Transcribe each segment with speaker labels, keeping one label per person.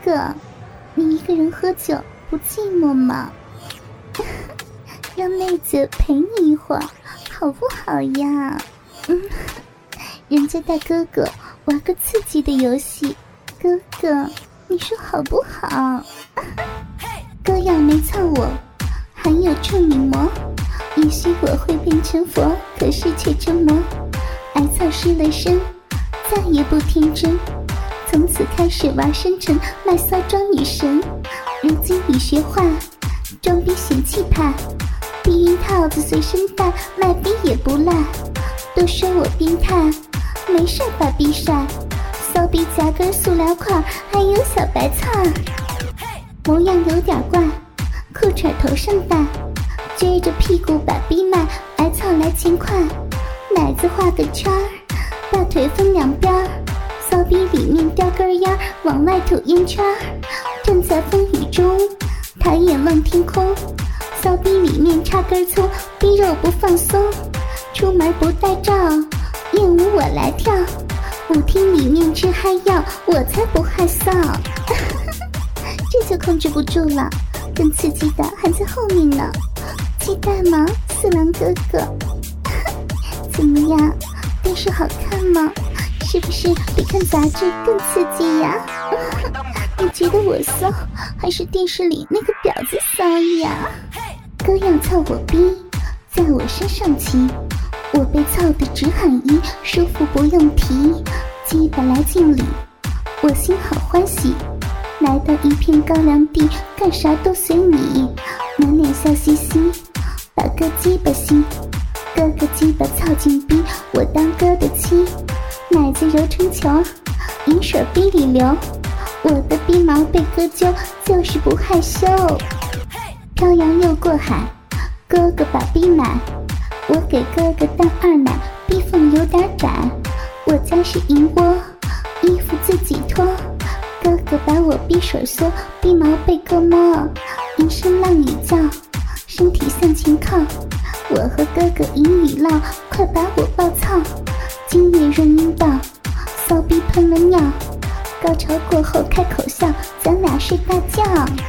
Speaker 1: 哥，你一个人喝酒不寂寞吗？让妹子陪你一会儿好不好呀？人家大哥哥玩个刺激的游戏，哥哥你说好不好？哥要没操我还有处女膜，也许我会变成佛，可是却折磨。挨操失了身，再也不天真，从此开始玩深沉，卖骚装女神。如今已学坏，装逼嫌弃派，避孕套子随身带，卖逼也不赖。都说我变态，没事把逼晒，骚逼夹根塑料块，还有小白菜。模样有点怪，裤衩头上戴，撅着屁股把逼卖，挨操来勤快。奶子画个圈儿，大腿分两边儿，骚逼里面叼根烟，往外吐烟圈儿。站在风雨中，抬眼望天空，骚逼里面插根葱，逼肉不放松。出门不带罩，艳舞我来跳，舞厅里面吃嗨药，我才不害臊。这就控制不住了，更刺激的还在后面呢，期待吗，四郎哥哥？怎么样，电视好看吗？是不是比看杂志更刺激呀？你觉得我骚，还是电视里那个婊子骚呀？哥要操我逼，在我身上骑，我被操得直喊一，舒服不用提，鸡巴来敬礼，我心好欢喜。来到一片高粱地，干啥都随你，满脸笑嘻嘻，把哥鸡巴吸，哥哥鸡巴操进逼，我当哥的妻，奶子揉成球，饮水逼里流，我的逼毛被割揪，就是不害羞。漂洋又过海，哥哥把逼买，我给哥哥当二奶，逼缝有点窄，我家是银窝，衣服自己脱，哥哥把我逼水缩，逼毛被割摸，一声浪语叫，身体向前靠，我和哥哥引语唠，快把我爆操，今夜润阴道，骚逼喷了尿，高潮过后开口笑，咱俩睡大觉。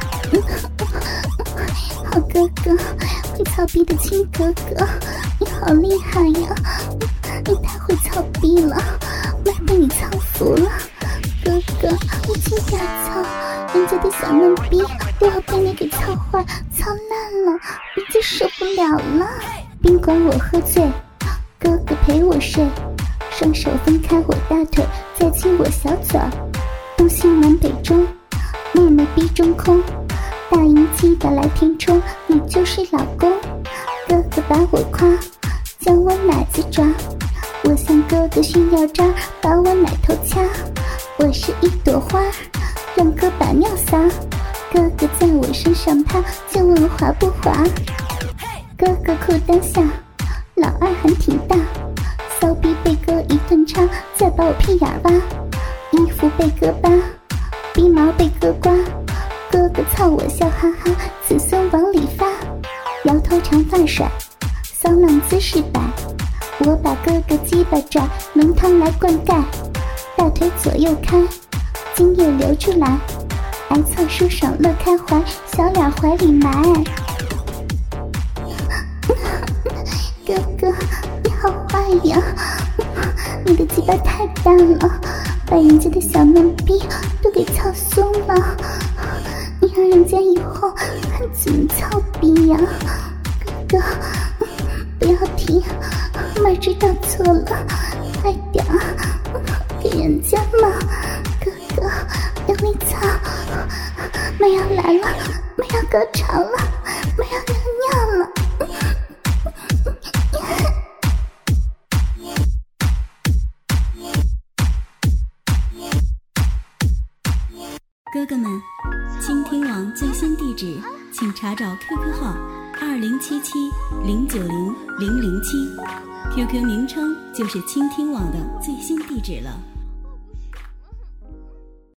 Speaker 1: 好哥哥，会操逼的亲哥哥，你好厉害呀！你太会操逼了，妈被你操服了。哥哥，你轻点操，人家的小嫩逼都要被你给操坏、操烂了，人家受不了了。宾馆我喝醉，哥哥陪我睡，双手分开我大腿，再亲我小嘴儿，东西南北中，妹妹逼中空，大银鸡巴来填充，你就是老公。哥哥把我夸，将我奶子抓，我向哥哥炫耀渣，把我奶头掐，我是一朵花，让哥把尿撒，哥哥在我身上趴，就问滑不滑。哥哥裤裆下，老二还挺大，骚逼被哥一顿插，再把我屁眼挖，衣服被割疤，逼毛被割刮，哥哥操我笑哈哈，子孙往里发，摇头长发甩，骚浪姿势摆，我把哥哥鸡巴拽，浓汤来灌溉，大腿左右开，精液流出来，挨操舒爽乐开怀，小脸怀里埋。哥哥你好坏呀，你的鸡巴太大了，把人家的小嫩逼都给操松了，你让人家以后还怎么操逼呀？哥哥不要停，妹知道错了，快点给人家嘛，哥哥用力操，妹要来了，妹要高潮了，妹要尿尿了。
Speaker 2: 哥哥们，倾听网最新地址，请查找 QQ 号2077090007，QQ 名称就是倾听网的最新地址了。